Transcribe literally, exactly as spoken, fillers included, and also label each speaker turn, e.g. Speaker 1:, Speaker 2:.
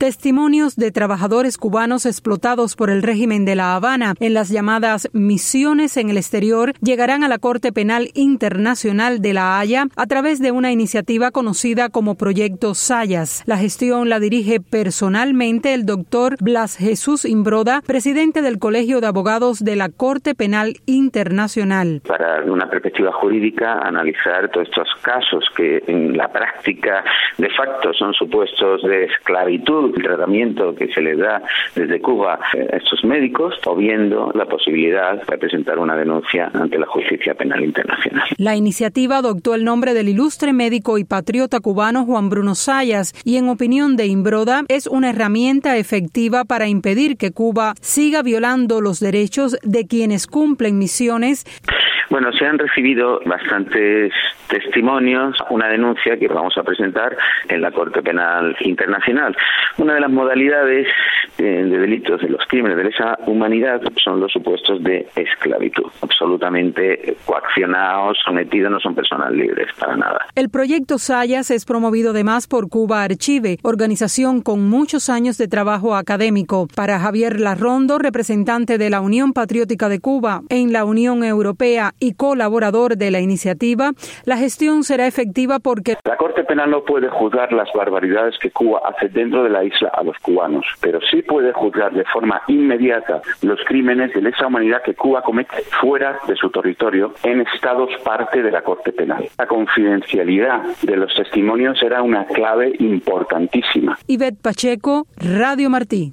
Speaker 1: Testimonios de trabajadores cubanos explotados por el régimen de La Habana en las llamadas misiones en el exterior llegarán a la Corte Penal Internacional de La Haya a través de una iniciativa conocida como Proyecto Zayas. La gestión la dirige personalmente el doctor Blas Jesús Imbroda, presidente del Colegio de Abogados de la Corte Penal Internacional.
Speaker 2: Para una perspectiva jurídica, analizar todos estos casos que en la práctica de facto son supuestos de esclavitud, el tratamiento que se les da desde Cuba a estos médicos, o viendo la posibilidad de presentar una denuncia ante la Justicia Penal Internacional.
Speaker 1: La iniciativa adoptó el nombre del ilustre médico y patriota cubano Juan Bruno Zayas y, en opinión de Imbroda, es una herramienta efectiva para impedir que Cuba siga violando los derechos de quienes cumplen misiones.
Speaker 2: Bueno, se han recibido bastantes testimonios, una denuncia que vamos a presentar en la Corte Penal Internacional. Una de las modalidades eh, de delitos de los crímenes de lesa humanidad son los supuestos de esclavitud. Absolutamente coaccionados, sometidos, no son personas libres para nada.
Speaker 1: El proyecto Zayas es promovido además por Cuba Archive, organización con muchos años de trabajo académico. Para Javier Larrondo, representante de la Unión Patriótica de Cuba en la Unión Europea y colaborador de la iniciativa, la gestión será efectiva porque
Speaker 3: la Corte Penal no puede juzgar las barbaridades que Cuba hace dentro de la isla a los cubanos, pero sí puede juzgar de forma inmediata los crímenes de lesa humanidad que Cuba comete fuera de su territorio en estados parte de la Corte Penal. La confidencialidad de los testimonios era una clave importantísima.
Speaker 1: Ivette Pacheco, Radio Martí.